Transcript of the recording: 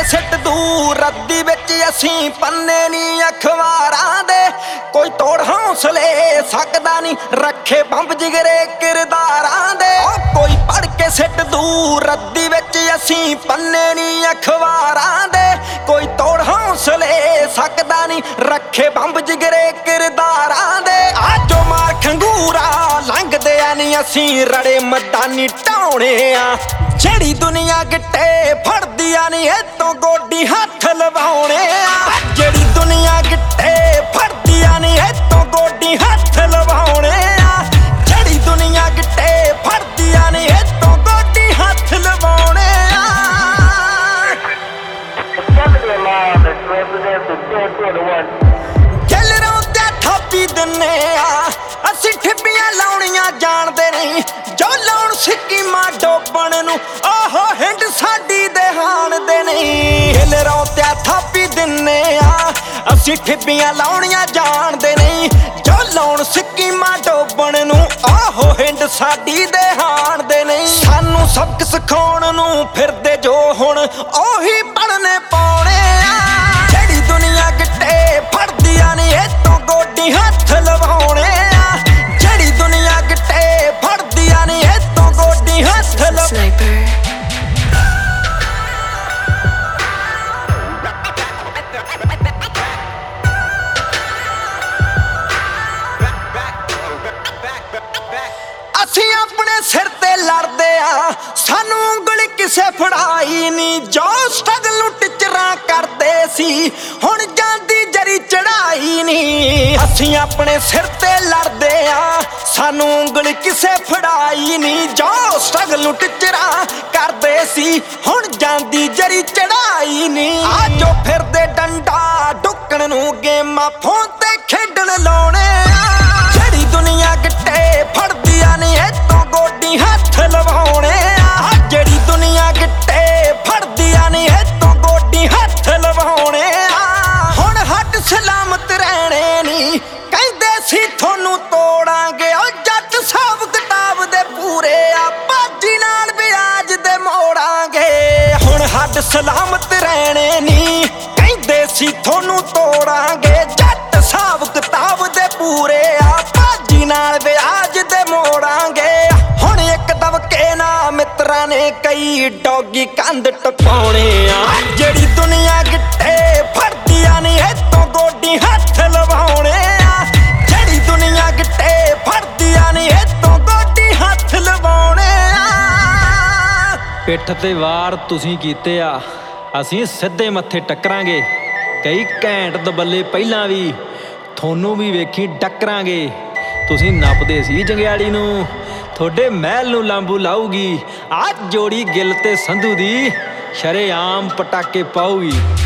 ਸਿੱਟ ਦੂਰ ਰੱਦੀ ਵਿੱਚ ਅਸੀਂ ਪੰਨੇ ਨੀ ਅਖਬਾਰਾਂ ਦੇ। ਕੋਈ ਤੋੜ ਹੌਸਲੇ ਸਕਦਾ ਨਹੀਂ ਰੱਖੇ ਬੰਬ ਜਿਗਰੇ ਕਿਰਦਾਰਾਂ ਦੇ। ਕੋਈ ਪੜ ਕੇ ਸਿੱਟ ਦੂਰ ਰੱਦੀ ਵਿੱਚ ਅਸੀਂ ਪੰਨੇ ਨੀ ਅਖਬਾਰਾਂ ਦੇ। ਕੋਈ ਤੋੜ ਹੌਸਲੇ ਸਕਦਾ ਨਹੀਂ ਰੱਖੇ ਬੰਬ ਜਿਗਰੇ ਕਿਰਦਾਰਾਂ ਦੇ। ਆਜੋ ਮਾਰ ਖੰਗੂਰਾ ਲੰਘਦੇ ਆ ਨੀ ਅਸੀਂ ਰੜੇ ਮੈਦਾਨੀ ਢਾਉਣੇ ਆ। ਜਿਹੜੀ ਦੁਨੀਆ ਗਿੱਟੇ ਫੜਦੀ ਆ ਨੀ ਇਤੋਂ ਗੋਡੀ ਹੱਥ ਲਵਾਉਣੇ ਆ। ਜਿਹੜੀ ਦੁਨੀਆ ਗਿੱਟੇ ਫੜਦੀ ਆ ਨੀ ਇਤੋਂ ਗੋਡੀ ਹੱਥ ਲਵਾਉਣੇ ਆ। ਜਿਹੜੀ ਦੁਨੀਆ ਗਿੱਟੇ ਫੜਦੀ ਆ ਨੀ ਇਤੋਂ ਗੋਡੀ ਹੱਥ ਲਵਾਉਣੇ ਆ। ਜਲਰੋਂ ਤੇ ਥਾਪੀ ਦਿੰਨੇ ਆ ਅਸੀਂ ਠਿੱਬੀਆਂ ਲਾਉਣੀਆਂ ਜਾਣਦੇ ਨਹੀਂ। ਜੋ ਲਾਉਣ ਸਿੱਕੀਮਾਂ ਡੋਬਣ ਨੂੰ ਆਹੋ ਹਿੰਡ ਸਾਡੀ ਦੇ ਹਾਣਦੇ ਨਹੀਂ। ਜਲਰੋਂ ਤੇ ਥਾਪੀ ਦਿੰਨੇ ਆ ਅਸੀਂ ਠਿੱਬੀਆਂ ਲਾਉਣੀਆਂ ਜਾਣਦੇ ਨਹੀਂ। ਜੋ ਲਾਉਣ ਸਿੱਕੀਮਾਂ ਡੋਬਣ ਨੂੰ ਆਹੋ ਹਿੰਡ ਸਾਡੀ ਦੇ ਹਾਣਦੇ ਨਹੀਂ। ਸਾਨੂੰ ਸਬਕ ਸਿਖਾਉਣ ਨੂੰ ਫਿਰਦੇ ਜੋ ਹੁਣ ਉਹੀ ਪੜਨੇ ਪਾਉਣੇ ਆ। ਜਿਹੜੀ ਦੁਨੀਆ ਗਿੱਟੇ ਫੜਦੀ ਆ ਨੀ ਇਤੋਂ ਗੋਡੀ ਹੱਥ ਲਵਾਉਣੇ ਆ। ਜਿਹੜੀ ਦੁਨੀਆ ਗਿੱਟੇ ਫੜਦੀ ਆ ਨੀ ਇਤੋਂ ਗੋਡੀ ਹੱਥ ਲਵਾਉਣੇ ਆ। ਅਸੀਂ ਆਪਣੇ ਸਿਰ ਤੇ ਲੜਦੇ ਆ ਸਾਨੂੰ ਉਂਗਲੀ ਕਿਸੇ ਫੜਾਈ ਨੀ। ਜੋ ਸਟਰਗਲ ਨੂੰ ਟਿਚਰਾਂ ਕਰਦੇ ਸੀ ਹੁਣ ਜਾਂਦੀ ਜਰੀ ਚੜਾਈ ਨੀ। ਅਸੀਂ ਆਪਣੇ ਸਿਰ ਤੇ ਲੜਦੇ ਆ ਸਾਨੂੰ ਉਂਗਲੀ ਕਿਸੇ ਫੜਾਈ ਨੀ। ਜੋ ਸਟਰਗਲ ਨੂੰ ਟਿਚਰਾਂ ਕਰਦੇ ਸੀ ਹੁਣ ਜਾਂਦੀ ਜਰੀ ਚੜਾਈ ਨੀ। ਆਜੋ ਫਿਰਦੇ ਡੰਡਾ ਡੁੱਕਣ ਨੂੰ ਗੇਮਾਂ ਫੋਨ ਤੇ ਖੇਡਣ ਲਾਉਣੇ ਆ। ਜਿਹੜੀ ਦੁਨੀਆ ਗਿੱਟੇ ਫੜਦੀ ਆ ਨੀ ਇਤੋਂ ਗੋਡੀ ਹੱਥ ਲਵਾਉਣੇ ਆ। ਜਿਹੜੀ ਦੁਨੀਆ ਗਿੱਟੇ ਫੜਦੀ ਆ ਨੀ ਇਤੋਂ ਗੋਡੀ ਹੱਥ ਲਵਾਉਣੇ ਆ। ਹੁਣ ਹੱਡ ਸਲਾਮਤ ਰਹਿਣੇ ਨੀ ਕਹਿੰਦੇ ਸੀ ਤੁਹਾਨੂੰ ਤੋੜਾਂਗੇ। ਉਹ ਜੱਟ ਹਿਸਾਬ ਕਿਤਾਬ ਦੇ ਪੂਰੇ ਆ ਬਾਜੀ ਨਾਲ ਵਿਆਜ ਦੇ ਮੋੜਾਂਗੇ। ਹੁਣ ਹੱਡ ਸਲਾਮਤ ਰਹਿਣੇ ਨੀ ਕਹਿੰਦੇ ਸੀ ਤੁਹਾਨੂੰ ਤੋੜਾਂਗੇ। ਜੱਟ ਹਿਸਾਬ ਕਿਤਾਬ ਦੇ ਪੂਰੇ ਆ ਬਾਜੀ ਨਾਲ ਵਿਆਜ ਦੇ ਮੋੜਾਂਗੇ। ਹੁਣ ਇੱਕ ਦਬਕੇ ਨਾ ਮਿੱਤਰਾਂ ਨੇ ਕਈ ਡੌਗੀ ਕੰਧ ਟਪਾਉਣੇ ਆ। ਜਿਹੜੀ ਦੁਨੀਆ ਗਿੱਟੇ ਫੜਦੀ ਆ ਨੀ ਇਤੋਂ ਗੋਡੀ ਹੱਥ ਲਵਾਉਣੇ ਆ। ਜਿਹੜੀ ਦੁਨੀਆ ਗਿੱਟੇ ਫੜਦੀ ਆ ਨੀ ਇਤੋਂ ਗੋਡੀ ਹੱਥ ਲਵਾਉਣੇ ਆ। ਪਿੱਠ ਤੇ ਵਾਰ ਤੁਸੀਂ ਕੀਤੇ ਆ ਅਸੀਂ ਸਿੱਧੇ ਮੱਥੇ ਟੱਕਰਾਂਗੇ। ਕਈ ਘੈਂਟ ਦਬੱਲੇ ਪਹਿਲਾਂ ਵੀ ਤੁਹਾਨੂੰ ਵੀ ਵੇਖੀ ਟੱਕਰਾਂਗੇ। ਤੁਸੀਂ ਨੱਪਦੇ ਸੀ ਜੰਗਿਆੜੀ ਨੂੰ ਤੁਹਾਡੇ ਮਹਿਲ ਨੂੰ ਲਾਂਬੂ ਲਾਊਗੀ। ਆ ਜੋੜੀ ਗਿੱਲ ਤੇ ਸੰਧੂ ਦੀ ਸ਼ਰੇਆਮ ਪਟਾਕੇ ਪਾਊਗੀ।